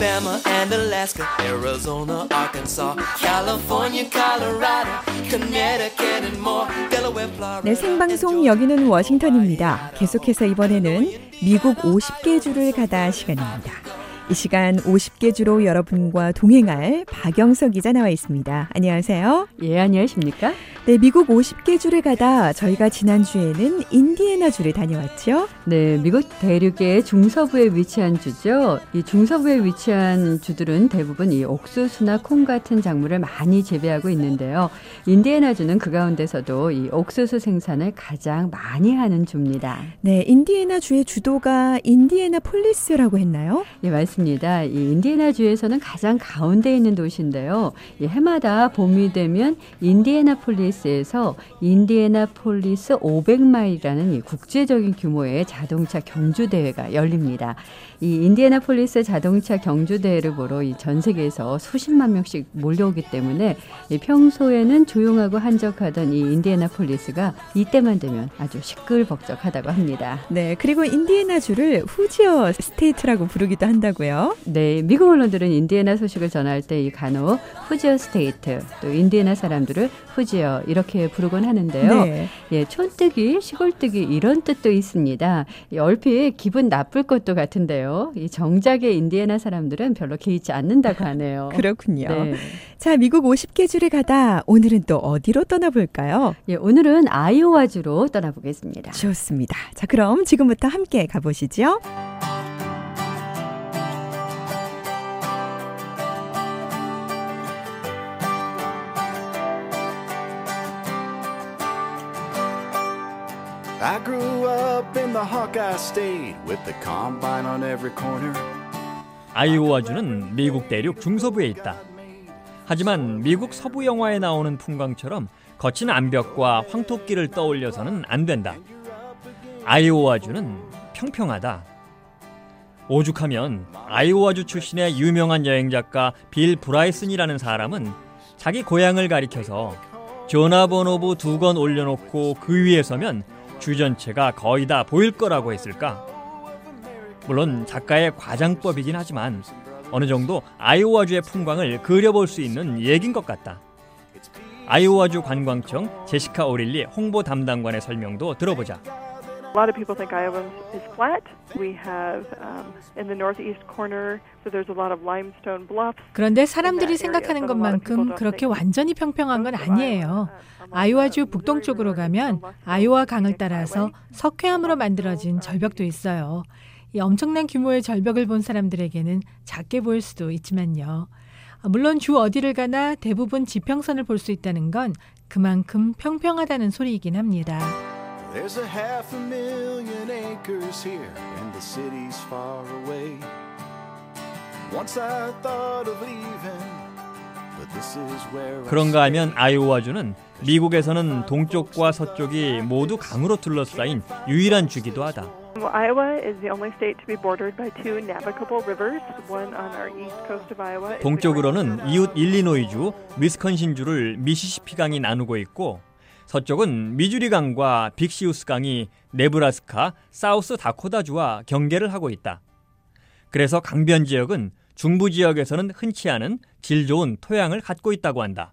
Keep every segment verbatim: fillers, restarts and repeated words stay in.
Alabama and Alaska, Arizona, Arkansas, California, Colorado, Connecticut and more, Delaware, Florida. 네, 생방송 여기는 워싱턴입니다. 계속해서 이번에는 미국 오십 개 주를 가다 시간입니다. 이 시간 오십 개 주로 여러분과 동행할 박영석 기자 나와 있습니다. 안녕하세요. 예, 안녕하십니까? 네, 미국 오십 개 주를 가다 저희가 지난주에는 인디애나주를 다녀왔죠. 네, 미국 대륙의 중서부에 위치한 주죠. 이 중서부에 위치한 주들은 대부분 이 옥수수나 콩 같은 작물을 많이 재배하고 있는데요. 인디애나주는 그 가운데서도 이 옥수수 생산을 가장 많이 하는 주입니다. 네, 인디애나주의 주도가 인디애나폴리스라고 했나요? 예, 맞습니다. 이 인디애나주에서는 가장 가운데 있는 도시인데요. 이 해마다 봄이 되면 인디애나폴리스에서 인디애나폴리스 오백 마일이라는 이 국제적인 규모의 자동차 경주 대회가 열립니다. 이 인디애나폴리스 자동차 경주 대회를 보러 이 전 세계에서 수십만 명씩 몰려오기 때문에 이 평소에는 조용하고 한적하던 이 인디애나폴리스가 이때만 되면 아주 시끌벅적하다고 합니다. 네, 그리고 인디애나주를 후지어 스테이트라고 부르기도 한다고요. 네, 미국 언론들은 인디애나 소식을 전할 때 이 간혹 후지어 스테이트, 또 인디애나 사람들을 후지어 이렇게 부르곤 하는데요. 네. 예, 촌뜨기, 시골뜨기 이런 뜻도 있습니다. 이 얼핏 기분 나쁠 것도 같은데요. 이 정작의 인디애나 사람들은 별로 개의치 않는다고 하네요. 그렇군요. 네. 자, 미국 오십 개 주를 가다 오늘은 또 어디로 떠나볼까요? 예, 오늘은 아이오와주로 떠나보겠습니다. 좋습니다. 자, 그럼 지금부터 함께 가보시죠. I grew up in the Hawkeye State with the combine on every corner. 아이오와주는 미국 대륙 중서부에 있다. 하지만 미국 서부 영화에 나오는 풍광처럼 거친 암벽과 황토길을 떠올려서는 안 된다. 아이오와주는 평평하다. 오죽하면 아이오와주 출신의 유명한 여행작가 빌 브라이슨이라는 사람은 자기 고향을 가리켜서 전화번호부 두 건 올려놓고 그 위에 서면 주 전체가 거의 다 보일 거라고 했을까? 물론 작가의 과장법이긴 하지만 어느 정도 아이오와주의 풍광을 그려볼 수 있는 얘기인 것 같다. 아이오와주 관광청 제시카 오릴리 홍보 담당관의 설명도 들어보자. A lot of people think Iowa is flat. We have um, in the northeast corner, so there's a lot of limestone bluffs. 그런데 사람들이 생각하는 것만큼 그렇게 완전히 평평한 건 아니에요. 아이오와주 북동쪽으로 가면 아이오와 강을 따라서 석회암으로 만들어진 절벽도 있어요. 이 엄청난 규모의 절벽을 본 사람들에게는 작게 보일 수도 있지만요. 물론 주 어디를 가나 대부분 지평선을 볼 수 있다는 건 그만큼 평평하다는 소리이긴 합니다. There's a half a million acres here and the city's far away. Once I thought of leaving, but this is where 그런가 하면 아이오와주는 미국에서는 동쪽과 서쪽이 모두 강으로 둘러싸인 유일한 주기도 하다. Well, Iowa is the only state to be bordered by two navigable rivers, one on our east coast of Iowa. 동쪽으로는 이웃 일리노이주, 위스콘신주를 미시시피 강이 나누고 있고 서쪽은 미주리 강과 빅시우스 강이 네브라스카, 사우스 다코타주와 경계를 하고 있다. 그래서 강변 지역은 중부 지역에서는 흔치 않은 질 좋은 토양을 갖고 있다고 한다.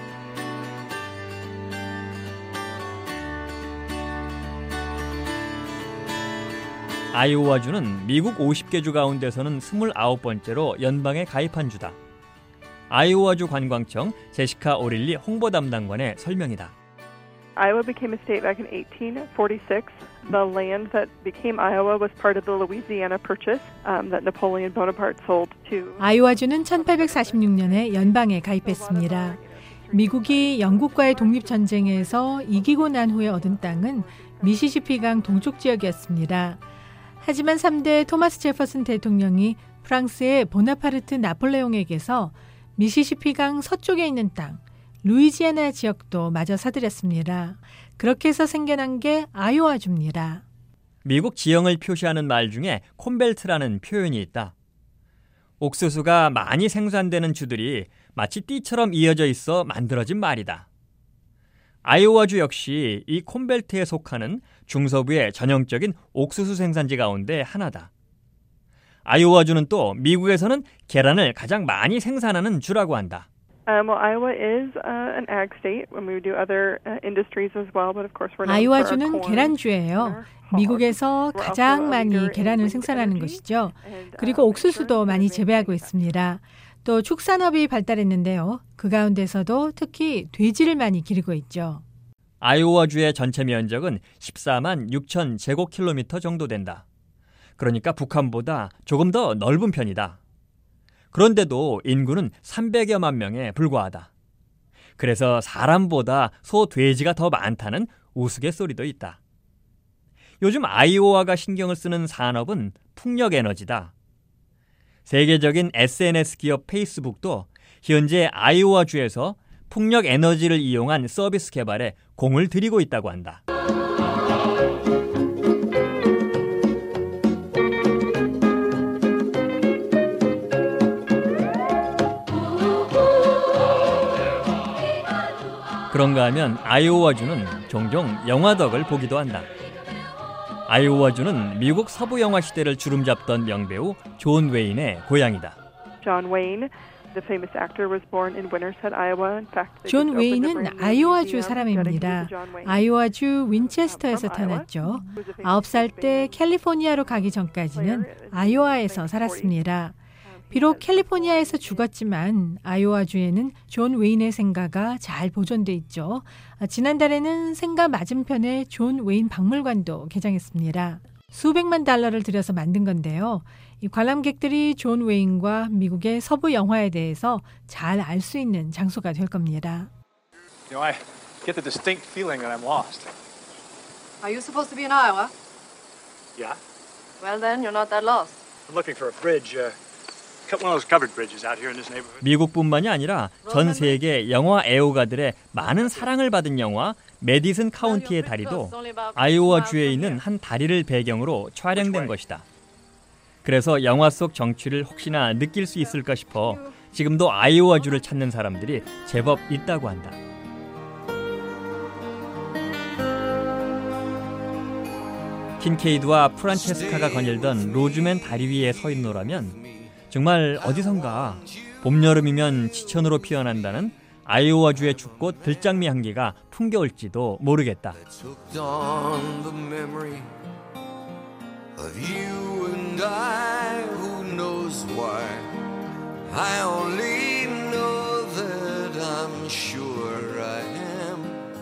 아이오와주는 미국 오십 개 주 가운데서는 스물아홉 번째로 연방에 가입한 주다. 아이오와주 관광청 제시카 오릴리 홍보 담당관의 설명이다. Iowa became a state back in eighteen forty-six. The land that became Iowa was part of the Louisiana Purchase um, that Napoleon Bonaparte sold to. 아이오와주는 천팔백사십육 년에 연방에 가입했습니다. 미국이 영국과의 독립전쟁에서 이기고 난 후에 얻은 땅은 미시시피강 동쪽 지역이었습니다. 하지만 삼 대 토마스 제퍼슨 대통령이 프랑스의 보나파르트 나폴레옹에게서 미시시피강 서쪽에 있는 땅, 루이지애나 지역도 마저 사들였습니다. 그렇게 해서 생겨난 게 아이오와주입니다. 미국 지형을 표시하는 말 중에 콘벨트라는 표현이 있다. 옥수수가 많이 생산되는 주들이 마치 띠처럼 이어져 있어 만들어진 말이다. 아이오와주 역시 이 콘벨트에 속하는 중서부의 전형적인 옥수수 생산지 가운데 하나다. 아이오와주는 또 미국에서는 계란을 가장 많이 생산하는 주라고 한다. Um, well, Iowa is uh, an ag state when we do other uh, industries as well, but of course we're known for our 아이오와주는 corn. 계란주예요. 미국에서 가장 많이 계란을 생산하는 것이죠. 그리고 옥수수도 많이 재배하고 있습니다. 또 축산업이 발달했는데요. 그 가운데서도 특히 돼지를 많이 기르고 있죠. 아이오와주의 전체 면적은 십사만 육천 제곱킬로미터 정도 된다. 그러니까 북한보다 조금 더 넓은 편이다. 그런데도 인구는 삼백여만 명에 불과하다. 그래서 사람보다 소, 돼지가 더 많다는 우스갯소리도 있다. 요즘 아이오와가 신경을 쓰는 산업은 풍력에너지다. 세계적인 에스엔에스 기업 페이스북도 현재 아이오와주에서 풍력에너지를 이용한 서비스 개발에 공을 들이고 있다고 한다. 그런가 하면 아이오와주는 종종 영화덕을 보기도 한다. 아이오와주는 미국 서부 영화 시대를 주름잡던 명배우 존 웨인의 고향이다. John Wayne, the famous actor, was born in Winterset, Iowa. In fact, they 존 just opened a 웨인은 brand new 아이오와주 museum 사람입니다. dedicated to John Wayne. 아이오와주 윈체스터에서 태어났죠. 아홉 살 때 캘리포니아로 가기 전까지는 아이오와에서 살았습니다. 비록 캘리포니아에서 죽었지만 아이오와주에는 존 웨인의 생가가 잘 보존돼 있죠. 지난달에는 생가 맞은편에 존 웨인 박물관도 개장했습니다. 수백만 달러를 들여서 만든 건데요. 이 관람객들이 존 웨인과 미국의 서부 영화에 대해서 잘 알 수 있는 장소가 될 겁니다. You know, I get the distinct feeling that I'm lost. Are you supposed to be in Iowa? Yeah, Well then, you're not that lost. I'm looking for a bridge. Uh, one of those covered bridges out here in this neighborhood. 미국뿐만이 아니라 전 세계 영화 애호가들의 많은 사랑을 받은 영화 메디슨 카운티의 다리도 아이오와주에 있는 한 다리를 배경으로 촬영된 것이다. 그래서 영화 속 정취를 혹시나 느낄 수 있을까 싶어 지금도 아이오와주를 찾는 사람들이 제법 있다고 한다. 킨케이드와 프란체스카가 거닐던 로즈맨 다리 위에 서 있노라면 정말 어디선가 봄, 여름이면 지천으로 피어난다는 아이오와주의 죽꽃 들장미 향기가 풍겨올지도 모르겠다. Of you and I, who knows why? I only know that I'm sure I am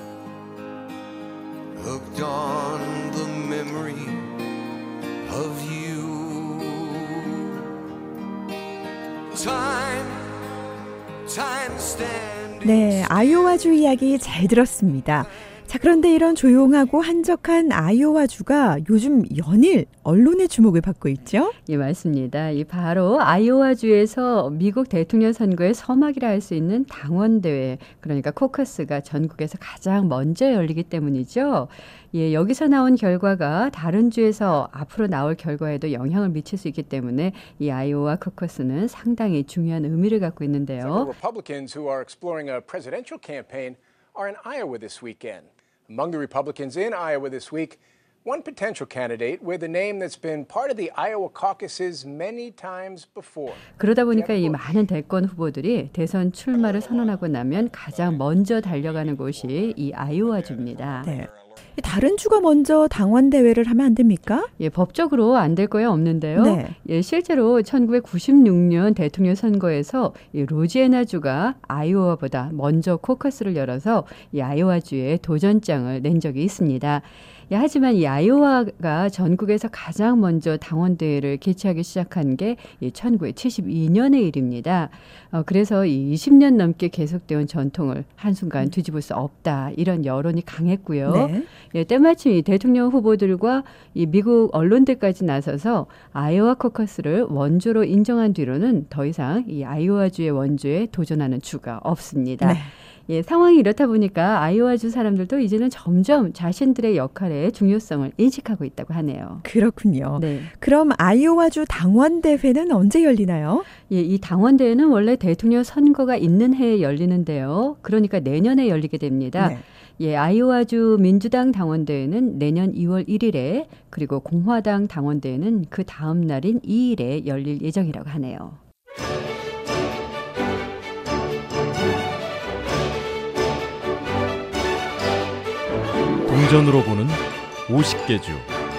hooked on the memory of you. Time, time stand. 네, 아이오와주 이야기 잘 들었습니다. 자, 그런데 이런 조용하고 한적한 아이오와주가 요즘 연일 언론의 주목을 받고 있죠? 예, 맞습니다. 이 바로 아이오와주에서 미국 대통령 선거의 서막이라 할 수 있는 당원대회, 그러니까 코커스가 전국에서 가장 먼저 열리기 때문이죠. 예, 여기서 나온 결과가 다른 주에서 앞으로 나올 결과에도 영향을 미칠 수 있기 때문에 이 아이오와 코커스는 상당히 중요한 의미를 갖고 있는데요. Republicans who are exploring a presidential campaign are in Iowa this weekend. Among the Republicans in Iowa this week, one potential candidate with a name that's been part of the Iowa caucuses many times before. 그러다 보니까 이 많은 대권 후보들이 대선 출마를 선언하고 나면 가장 먼저 달려가는 곳이 이 아이오와주입니다. 네. 다른 주가 먼저 당원 대회를 하면 안 됩니까? 예, 법적으로 안 될 거야 없는데요. 네. 예, 실제로 천구백구십육 년 대통령 선거에서 이 루지애나주가 아이오와보다 먼저 코커스를 열어서 이 아이오와주에 도전장을 낸 적이 있습니다. 예, 하지만 이 아이오와가 전국에서 가장 먼저 당원대회를 개최하기 시작한 게 이 천구백칠십이 년의 일입니다. 어, 그래서 이 이십 년 넘게 계속되온 전통을 한순간 뒤집을 수 없다, 이런 여론이 강했고요. 네. 예, 때마침 이 대통령 후보들과 이 미국 언론들까지 나서서 아이오와 코커스를 원주로 인정한 뒤로는 더 이상 이 아이오와주의 원주에 도전하는 주가 없습니다. 네. 예, 상황이 이렇다 보니까 아이오와주 사람들도 이제는 점점 자신들의 역할의 중요성을 인식하고 있다고 하네요. 그렇군요. 네. 그럼 아이오와주 당원 대회는 언제 열리나요? 예, 이 당원대회는 원래 대통령 선거가 있는 해에 열리는데요. 그러니까 내년에 열리게 됩니다. 네. 예, 아이오와주 민주당 당원대회는 내년 이월 일일에 그리고 공화당 당원대회는 그 다음 날인 이일에 열릴 예정이라고 하네요. 동전으로 보는 오십 개 주.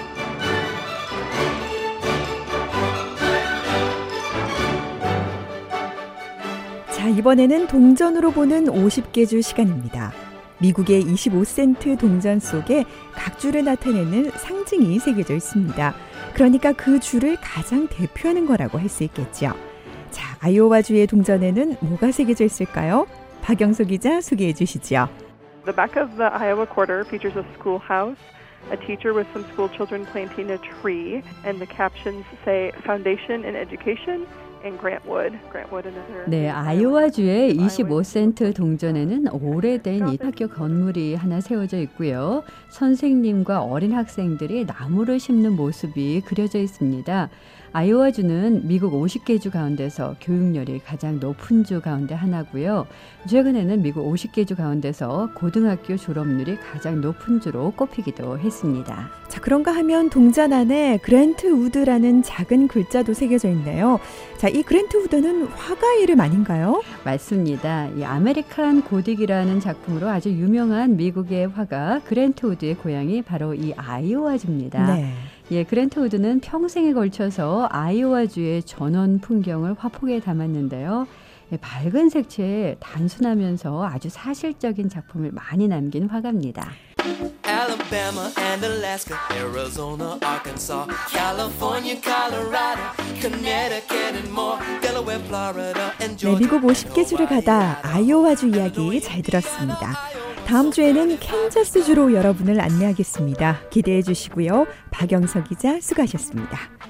자, 이번에는 동전으로 보는 오십 개 주 시간입니다. 미국의 이십오 센트 동전 속에 각 주를 나타내는 상징이 새겨져 있습니다. 그러니까 그 주를 가장 대표하는 거라고 할 수 있겠죠. 자, 아이오와주의 동전에는 뭐가 새겨져 있을까요? 박영석 기자 소개해 주시죠. The back of the Iowa quarter features a schoolhouse, a teacher with some school children planting a tree, and the captions say Foundation in Education and Grantwood. Grantwood another. 네, 아이오와주의 이십오 센트 동전에는 오래된 이 학교 건물이 하나 세워져 있고요. 선생님과 어린 학생들이 나무를 심는 모습이 그려져 있습니다. 아이오와주는 미국 오십 개 주 가운데서 교육열이 가장 높은 주 가운데 하나고요. 최근에는 미국 오십 개 주 가운데서 고등학교 졸업률이 가장 높은 주로 꼽히기도 했습니다. 자, 그런가 하면 동전 안에 그랜트 우드라는 작은 글자도 새겨져 있네요. 자, 이 그랜트 우드는 화가 이름 아닌가요? 맞습니다. 이 아메리칸 고딕이라는 작품으로 아주 유명한 미국의 화가 그랜트 우드의 고향이 바로 이 아이오와주입니다. 네. 예, 그랜트 우드는 평생에 걸쳐서 아이오와주의 전원 풍경을 화폭에 담았는데요. 예, 밝은 색채에 단순하면서 아주 사실적인 작품을 많이 남긴 화가입니다. Alabama and Alaska, Arizona, Arkansas, California, Colorado, Connecticut and more, Delaware, Florida and 네, Georgia. 미국 오십 개 주를 가다 아이오와주 이야기 잘 들었습니다. 다음 주에는 캔자스주로 여러분을 안내하겠습니다. 기대해 주시고요. 박영석 기자 수고하셨습니다.